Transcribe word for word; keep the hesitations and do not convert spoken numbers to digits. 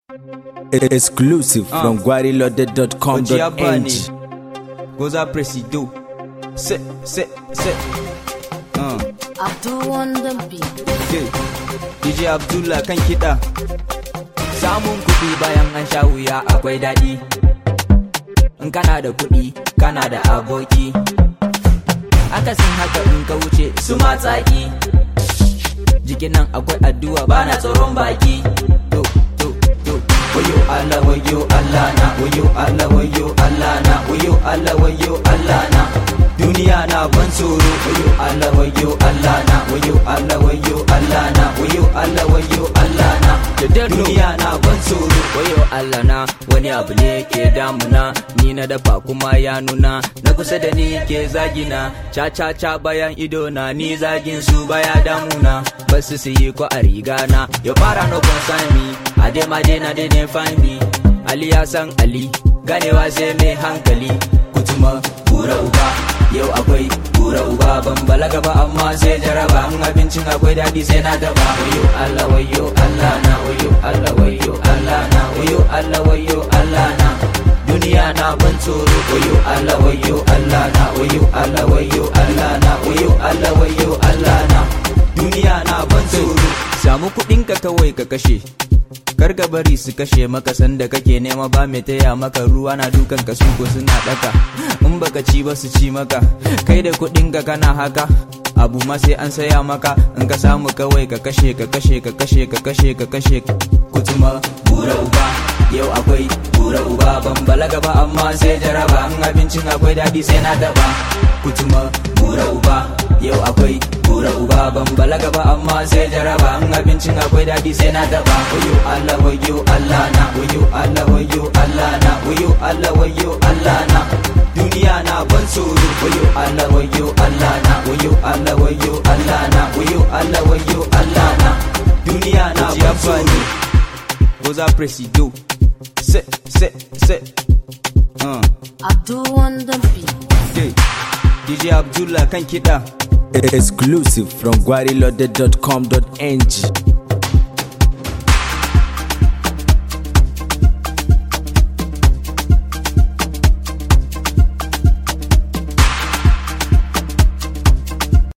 Exclusive uh. from guariloaded dot com dot n g. Goza Presido. Sit, sit, sit. Uh. Abdul on the beat. D J Abdullah kan kiɗa. Samun kuɗi bayan an sha wuya akwai daɗi. In kana da kuɗi, kana da aboki. Akasin haka in ka wuce su matsaki. Jikin nan akwai addu'a bana tsoron baki. To, to, to. Wayo Allah, wayo Allah na, wayo Allah, wayo Allah na, wayo Allah, wayo Allah na. Duniya na ban tsoro, wayo Allah, wayo Allah na, wayo Allah, wayo Allah na, wayo Allah, wayo Allah na. Duniya na ban tsoro, wayo Allah na. Wani abu ne ke damuna, ni na dafa kuma ya nuna. Na kusa da ni ke zagina, cha cha cha bayan ido na, ni zagin su baya damuna. Basu su yi ko a riga na, ya fara no concern me. Ade ma de na de ne find me. Ali ya san Ali, ganewa sai mai hankali. Kutuma kura uba, yau akwai kura uba. Ban balaga ba amma sai jaraba, in abincin akwai daɗi sai na daba. Wayo Allah, wayo Allah na, wayo Allah, wayo Allah na, wayo Allah, wayo Allah na. Duniya na ban tsoro, wayo Allah, wayo Allah na, wayo Allah, wayo Allah na, wayo Allah, wayo Allah na. Duniya na ban tsoro. Samu kuɗinka kawai ka kashe, kar ka bari su kashe maka sanda kake nema. Ba mai taya maka ruwa na dukan ka, suko suna daka. In baka ci ba su ci maka, kai da kuɗin ka kana haka. Abu ma sai an saya maka, in ka samu kawai ka kashe ka kashe ka kashe ka kashe ka kashe. Kutuma bura uba, yau akwai bura uba. Ban balaga ba amma sai jaraba, in abincin akwai daɗi sai na daba. Kutuma bura uba, yau akwai bura uba. Ban balaga ba amma sai jaraba, in abincin akwai daɗi sai na daba. Wayo Allah, wayo Allah na, wayo Allah, wayo Allah na, wayo Allah, wayo Allah na. Duniya na ban tsoro, wayo Allah, wayo Allah na, wayo Allah, wayo Allah na, wayo Allah, wayo Allah na. Duniya na ban tsoro. Goza Presido. Sit, sit, sit. Uh. Abdul on the beat. Okay. D J Abdullah kan kiɗa. Exclusive from guariloaded dot com dot n g.